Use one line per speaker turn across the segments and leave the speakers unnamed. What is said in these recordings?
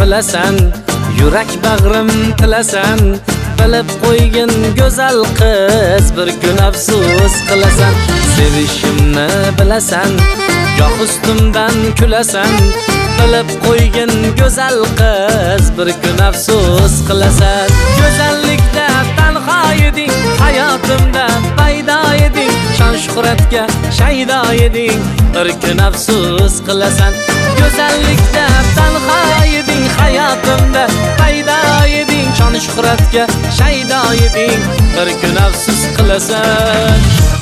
bilasan, yurak bag'rim tilasan, bilib qo'ygin go'zal qiz, bir kun afsus qilasan. Sevishimni bilasan, goh ustimdan kulasan, bilib qo'ygin go'zal qiz, bir kun afsus qilasan. Go'zallikda tanho eding, hayotimda paydo eding, shon shuhratga shaydo eding, bir kun afsus qilasan. Go'zallikda tanho eding, hayotimda paydo eding, shon shuhratga shaydo eding, bir kun afsus qilasan.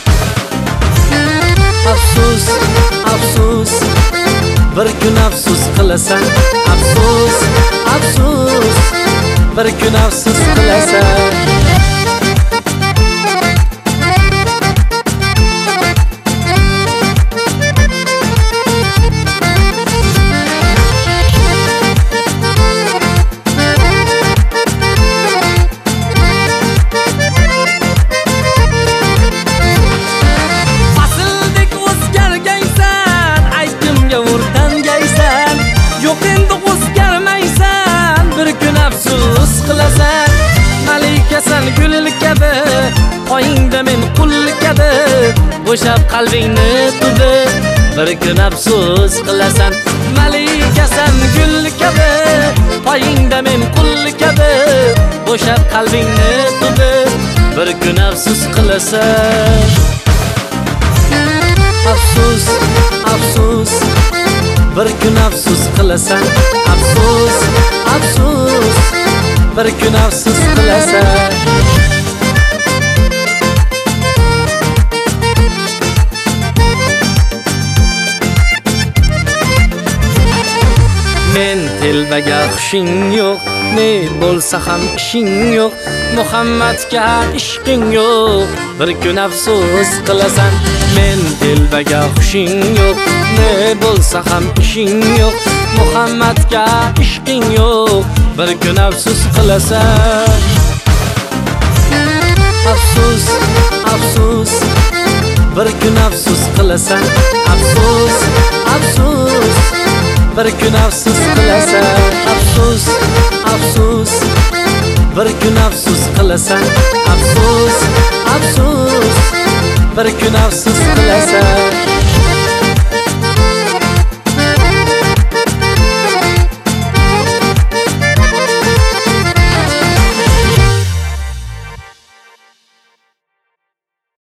Afsus, afsus, bir kun afsus qilasan. Afsus, afsus, bir kun afsus qilasan. Malikasan gul kabi, qo'yingda men qul kabi, bo'shab qalbingni turdi, bir kun afsus qilasan. Malikasan gul kabi, qo'yingda men qul kabi, bo'shab qalbingni turdi, bir kun afsus qilasan. Afsus, afsus, bir kun afsus qilasan. Afsus, afsus, bir kun afsus qilasan. Men telbaga xushing yo'q, ne bo'lsa ham ishing yo'q, Muhammadga ishqing yo'q, bir kun afsus qilasan. Men telbaga xushing yo'q, ne bo'lsa ham ishing yo'q, Muhammadga ishqing yo'q, bir kun afsus qilasan. Afsus, afsus, bir kun afsus qilasan. Afsus, afsus, bir kun afsus qilasan. Afsus, afsus, bir kun afsus qilasan. Afsus, afsus, bir kun afsus qilasan.